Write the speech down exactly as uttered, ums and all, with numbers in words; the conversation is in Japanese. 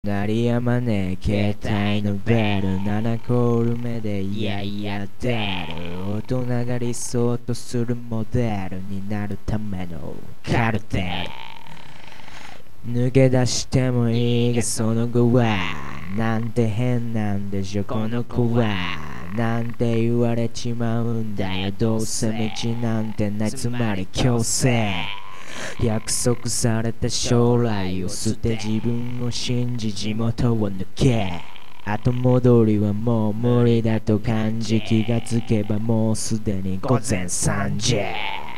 鳴りやまねえ携帯のベルななコール目でいやいや出る大人が理想とするモデルになるためのカルテル抜け出してもいいがその後はなんて変なんでしょこの子はなんて言われちまうんだよどうせ道なんてないつまり強制約束された将来を捨て自分を信じ地元を抜け後戻りはもう無理だと感じ気がつけばもうすでに午前さんじ